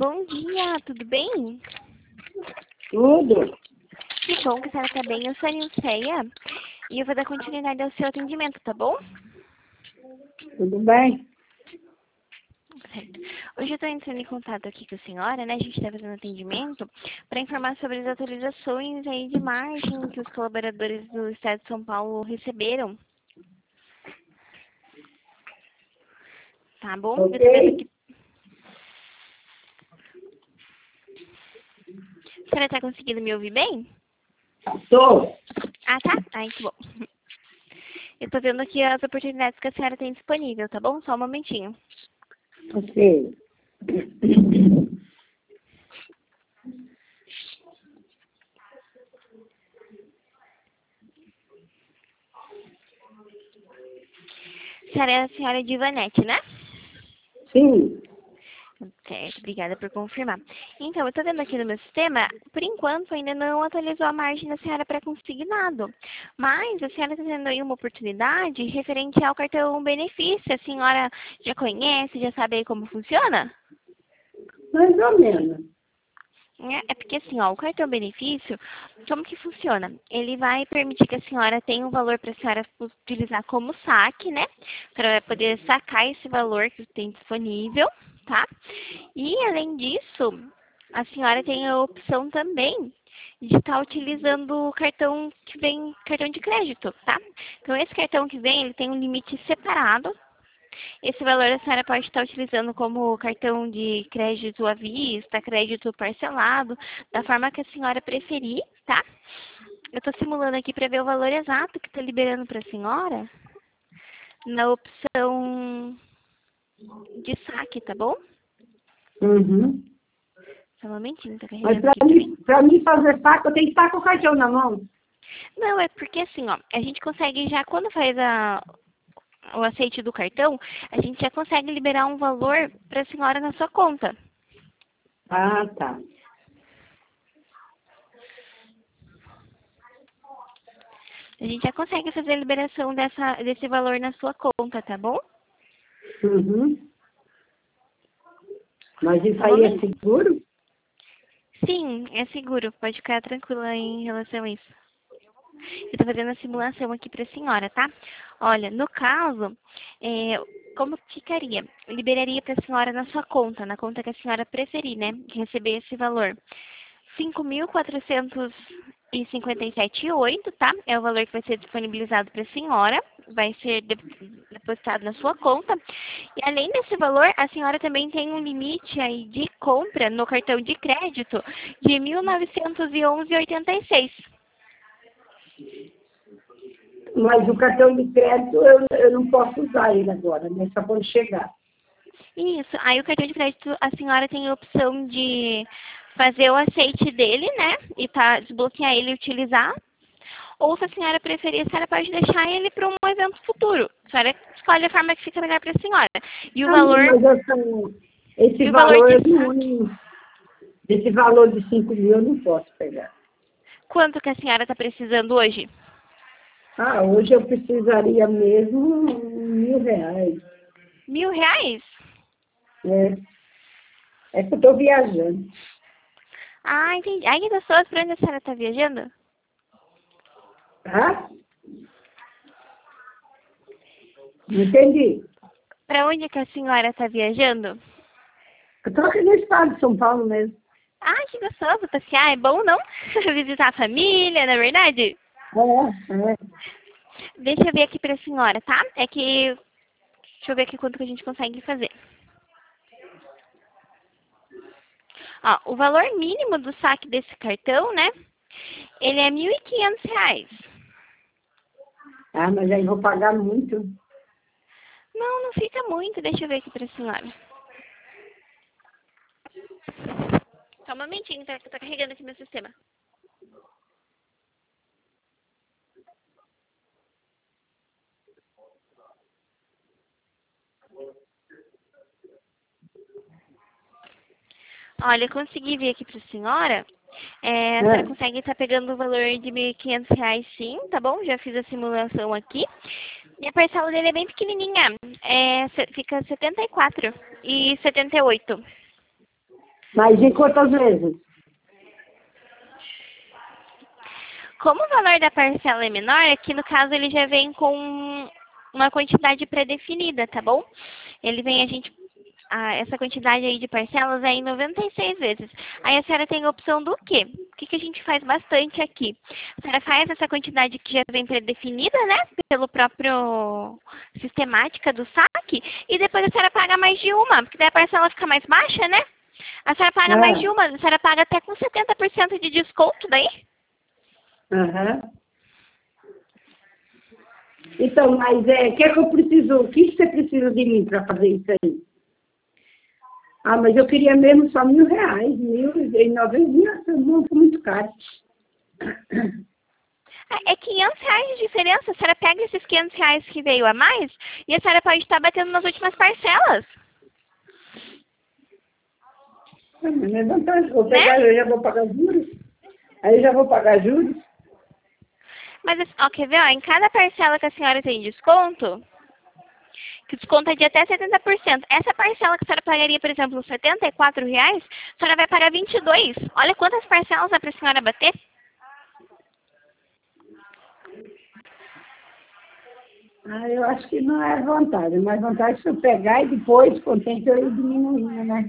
Bom dia, tudo bem? Tudo. Que bom que a senhora está bem. Eu sou a Nilceia e eu vou dar continuidade ao seu atendimento, tá bom? Tudo bem? Certo. Hoje eu estou entrando em contato aqui com a senhora, né? A gente está fazendo atendimento para informar sobre as atualizações aí de margem que os colaboradores do Estado de São Paulo receberam. Tá bom? Eu tô vendo Ok. aqui. A senhora está conseguindo me ouvir bem? Estou. Ah, tá? Ai, que bom. Eu tô vendo aqui as oportunidades que a senhora tem disponível, tá bom? Só um momentinho. Ok. Senhora é a senhora Divanete, né? Sim. Certo, obrigada por confirmar. Então, eu estou vendo aqui no meu sistema, por enquanto ainda não atualizou a margem da senhora para consignado. Mas a senhora está tendo aí uma oportunidade referente ao cartão benefício. A senhora já conhece, já sabe aí como funciona? Mais ou menos. É porque assim, ó, o cartão benefício, como que funciona? Ele vai permitir que a senhora tenha um valor para a senhora utilizar como saque, né? Para poder sacar esse valor que tem disponível, tá? E além disso, a senhora tem a opção também de estar utilizando o cartão que vem, cartão de crédito, tá? Então esse cartão que vem, ele tem um limite separado. Esse valor a senhora pode estar utilizando como cartão de crédito à vista, crédito parcelado, da forma que a senhora preferir, tá? Eu estou simulando aqui para ver o valor exato que está liberando para a senhora na opção de saque, tá bom? Uhum. Só um momentinho, tá Mas carregando aqui para mim. para mim fazer saco, eu tenho que estar com o cartão na mão. Não, é porque assim, ó, a gente consegue já, quando faz o aceite do cartão, a gente já consegue liberar um valor para a senhora na sua conta. Ah, tá. A gente já consegue fazer a liberação desse valor na sua conta, tá bom? Uhum. Mas isso Só um aí é momento. seguro? Sim, é seguro. Pode ficar tranquila em relação a isso. Eu tô fazendo a simulação aqui pra senhora, tá? Olha, no caso, como que ficaria? Eu liberaria pra senhora na sua conta, na conta que a senhora preferir, né? De receber esse valor. 5.457,8, tá? É o valor que vai ser disponibilizado para a senhora, vai ser depositado na sua conta. E além desse valor, a senhora também tem um limite aí de compra no cartão de crédito de 1.911,86. Mas o cartão de crédito eu não posso usar ele agora, né? Só quando chegar. Isso. Aí o cartão de crédito, a senhora tem a opção de fazer o aceite dele, né? E desbloquear ele e utilizar. Ou se a senhora preferir, a senhora pode deixar ele para um evento futuro. A senhora escolhe a forma que fica melhor para a senhora. E o Ah, não, valor, mas esse e o valor valor de eu saque. esse valor de 5.000 eu não posso pegar. Quanto que a senhora está precisando hoje? Ah, hoje eu precisaria mesmo R$ 1.000. R$ 1.000? É, é que eu estou viajando. Ah, entendi. Ai, que gostoso. Para onde a senhora está viajando? Tá? Não entendi. Para onde que a senhora está viajando? Eu estou aqui no estado de São Paulo mesmo. Ai, que gostoso. Passear é bom, não? Visitar a família, na verdade? É. Deixa eu ver aqui para a senhora, tá? Deixa eu ver aqui quanto que a gente consegue fazer. Ó, o valor mínimo do saque desse cartão, né? Ele é R$ 1.500. Ah, mas aí vou pagar muito. Não, não fica muito. Deixa eu ver aqui pra senhora. Só um momentinho, tá? Que eu tô carregando aqui meu sistema. Olha, eu consegui ver aqui pra senhora. A senhora É. consegue estar pegando o valor de R$ 1.500 sim, tá bom? Já fiz a simulação aqui. E a parcela dele é bem pequenininha. Fica R$ 74,78. Mas em quantas vezes? Como o valor da parcela é menor, aqui no caso ele já vem com uma quantidade pré-definida, tá bom? Ele vem, essa quantidade aí de parcelas é em 96 vezes. Aí a senhora tem a opção do quê? O que a gente faz bastante aqui? A senhora faz essa quantidade que já vem pré-definida, né? Pelo próprio sistemática do saque, e depois a senhora paga mais de uma, porque daí a parcela fica mais baixa, né? A senhora paga mais de uma, a senhora paga até com 70% de desconto daí. Aham. Então, mas o que você precisa de mim para fazer isso aí? Ah, mas eu queria mesmo só R$1.000, 1.090, é muito caro. É R$500 de diferença. A senhora pega esses R$500 que veio a mais e a senhora pode estar batendo nas últimas parcelas. Mas é vantagem, vou Né? pegar, eu já vou pagar juros. Aí eu já vou pagar juros. Mas, ó, quer ver? Ó, em cada parcela que a senhora tem desconto, que desconta de até 70%. Essa parcela que a senhora pagaria, por exemplo, R$74, a senhora vai pagar 22. Olha quantas parcelas dá para a senhora bater. Ah, eu acho que não é vantagem, mas vantagem se eu pegar e depois, com o tempo, eu ir diminuindo, né?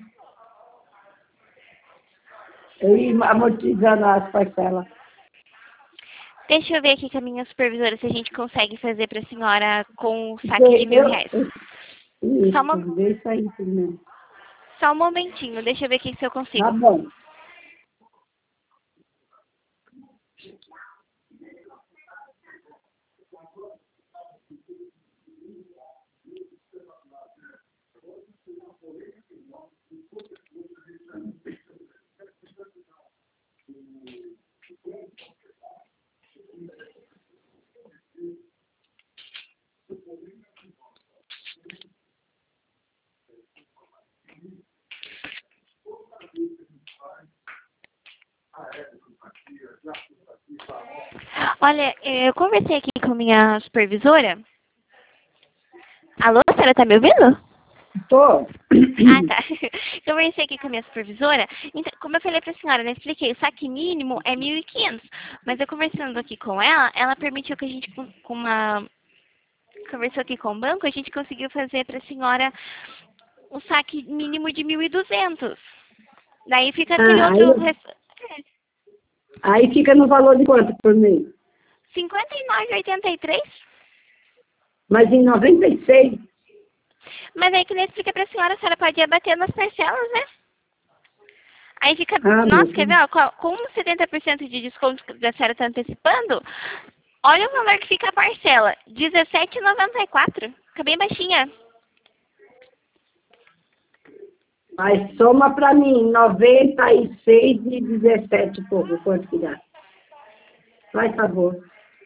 Eu ir amortizando as parcelas. Deixa eu ver aqui com a minha supervisora se a gente consegue fazer para a senhora com o saque de R$1.000. Isso, vê isso aí primeiro. Só um momentinho, deixa eu ver aqui se eu Tá consigo. bom. Olha, eu conversei aqui com minha supervisora. Alô, a senhora tá me ouvindo? Tô. Ah, tá. Conversei aqui com a minha supervisora. Então, como eu falei pra senhora, né? Expliquei, o saque mínimo é 1.500. Mas eu conversando aqui com ela permitiu que a gente, conversou aqui com o banco, a gente conseguiu fazer pra senhora um saque mínimo de 1.200. Daí fica aquele Ah, outro... aí fica no valor de quanto por mês? 59,83. Mas em 96? Mas aí que nem explica pra senhora, a senhora pode ir abater nas parcelas, né? Aí fica, Ah, meu nossa, quer ver, Deus. ó, com 70% de desconto que a senhora tá antecipando, olha o valor que fica a parcela, R$17,94, fica bem baixinha. Mas soma para mim, 96 e 17 e pouco, quanto que dá? Faz favor.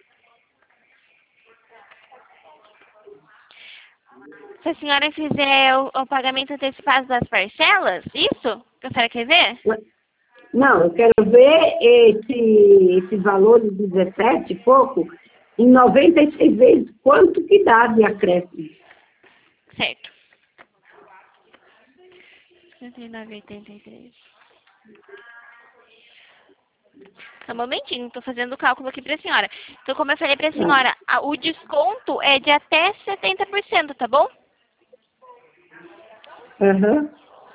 Se a senhora fizer o pagamento antecipado das parcelas, isso? Que a senhora quer ver? Não, eu quero ver esse valor de 17 e pouco, em 96 vezes, quanto que dá de acréscimo? Certo. 59,83. Só um momentinho, estou fazendo o cálculo aqui para a senhora. Então, como eu falei para a senhora, o desconto é de até 70%, tá bom? Aham.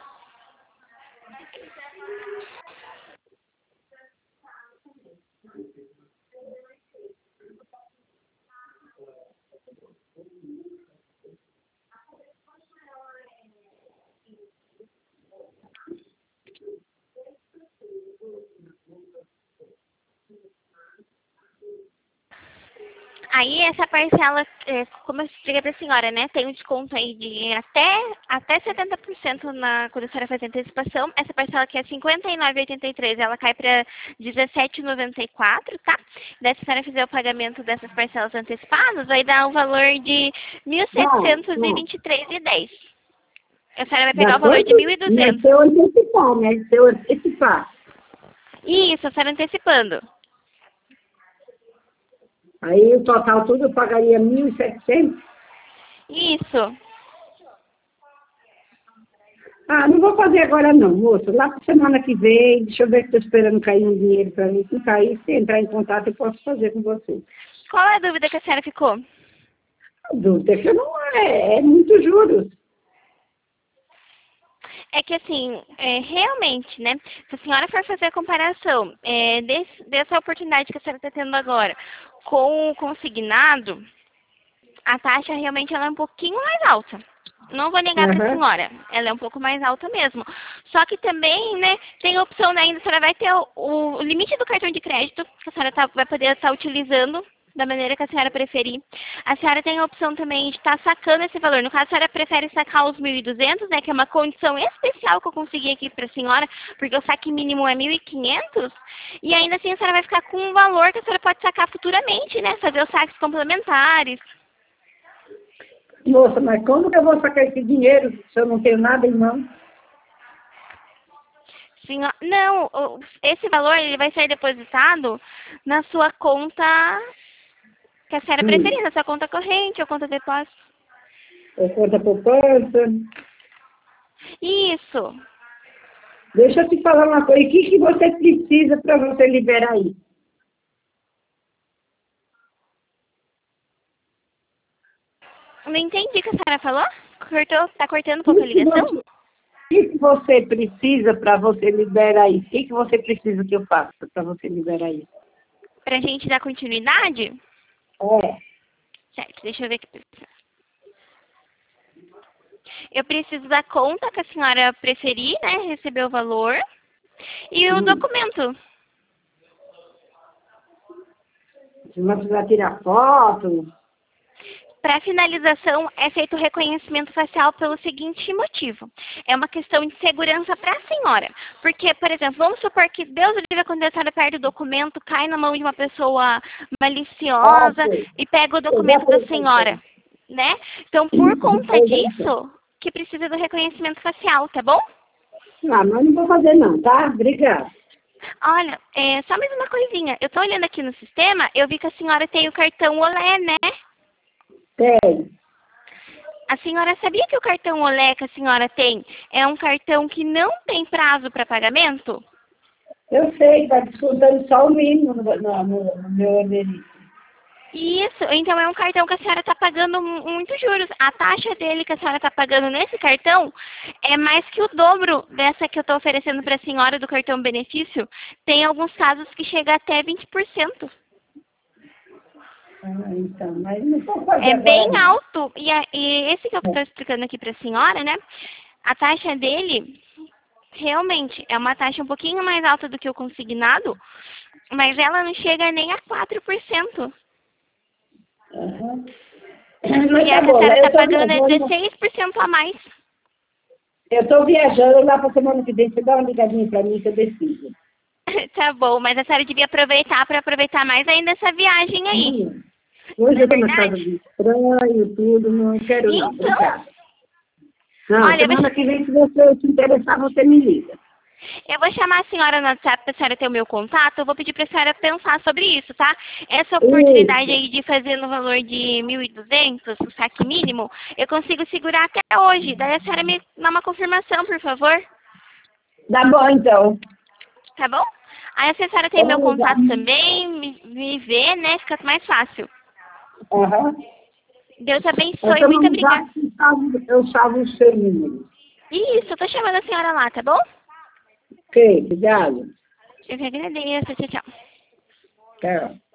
Aí essa parcela, como eu expliquei para a senhora, né? Tem um desconto aí de até 70% quando a senhora faz a antecipação. Essa parcela aqui é 59,83, ela cai para 17,94, tá? Daí se a senhora fizer o pagamento dessas parcelas antecipadas, vai dar um valor de Não. 1.723,10. A senhora vai pegar Dá o valor de quanto? Mas 1.200. se eu antecipar, né? Se eu antecipar. Isso, a senhora antecipando. Aí o total tudo eu pagaria 1.700. Isso. Ah, não vou fazer agora não, moça. Lá para semana que vem, deixa eu ver que estou esperando cair um dinheiro para mim. Se cair, se entrar em contato, eu posso fazer com você. Qual é a dúvida que a senhora ficou? A dúvida é que eu não é muito juros. É que assim, realmente, né? Se a senhora for fazer a comparação dessa oportunidade que a senhora está tendo agora com o consignado, a taxa realmente ela é um pouquinho mais alta. Não vou negar para a Aham. senhora, ela é um pouco mais alta mesmo. Só que também, né, tem a opção ainda, a senhora vai ter o limite do cartão de crédito, que a senhora vai poder estar utilizando da maneira que a senhora preferir. A senhora tem a opção também de estar sacando esse valor. No caso, a senhora prefere sacar os 1.200, né, que é uma condição especial que eu consegui aqui para a senhora, porque o saque mínimo é 1.500, e ainda assim a senhora vai ficar com um valor que a senhora pode sacar futuramente, né, fazer os saques complementares. Moça, mas como que eu vou sacar esse dinheiro se eu não tenho nada em mão? Não, esse valor ele vai ser depositado na sua conta que a senhora preferir, na sua conta corrente ou conta de depósito. Eu conta poupança. Isso. Deixa eu te falar uma coisa. O que você precisa para você liberar isso? Não entendi o que a senhora falou? Tá cortando um pouco a ligação? O que você precisa para você liberar isso? O que você precisa que eu faça para você liberar isso? Pra gente dar continuidade? É. Certo, deixa eu ver aqui. Eu preciso da conta que a senhora preferir, né? Receber o valor. E o documento. Você vai precisar tirar foto. Para finalização, é feito o reconhecimento facial pelo seguinte motivo. É uma questão de segurança para a senhora. Porque, por exemplo, vamos supor que Deus livre quando a senhora perde o documento, cai na mão de uma pessoa maliciosa e pega o documento da senhora, né? Então, por conta disso, que precisa do reconhecimento facial, tá bom? Ah, mas não vou fazer não, tá? Obrigada. Olha, só mais uma coisinha. Eu tô olhando aqui no sistema, eu vi que a senhora tem o cartão Olé, né? Tem. A senhora sabia que o cartão Olé que a senhora tem é um cartão que não tem prazo para pagamento? Eu sei, está descontando só o mínimo no meu aderisco. Isso, então é um cartão que a senhora está pagando muitos juros. A taxa dele que a senhora está pagando nesse cartão é mais que o dobro dessa que eu estou oferecendo para a senhora do cartão benefício. Tem alguns casos que chega até 20%. Ah, então, mas não vou fazer É agora, bem não. alto. E esse que eu estou explicando aqui para a senhora, né? A taxa dele realmente é uma taxa um pouquinho mais alta do que o consignado, mas ela não chega nem a 4%. Uhum. E Mas a tá que a bom, senhora eu está estou pagando é viajando. 16% a mais. Eu estou viajando lá para semana que vem. Você dá uma ligadinha para mim que eu decido. Tá bom, mas a senhora devia aproveitar para aproveitar mais ainda essa viagem aí. Hoje Não eu é estou na casa verdade? do estranho, tudo, não quero não, Então, obrigada. Não, olha, semana que vem, se você se interessar, você me liga. eu vou chamar a senhora no WhatsApp para a senhora ter o meu contato. Eu vou pedir para a senhora pensar sobre isso, tá? Essa oportunidade Isso. aí de fazer no valor de 1.200, o saque mínimo, eu consigo segurar até hoje. Daí a senhora me dá uma confirmação, por favor. Tá bom, então. Tá bom? Aí se a senhora tem meu Vamos ligar. contato também, me vê, né? Fica mais fácil. Aham. Deus Eu abençoe. estou Muito no lugar obrigada. que eu salvo o seu número. Isso, eu tô chamando a senhora lá, tá bom? Ok, obrigado. Eu que agradeço. Tchau, tchau. Tchau.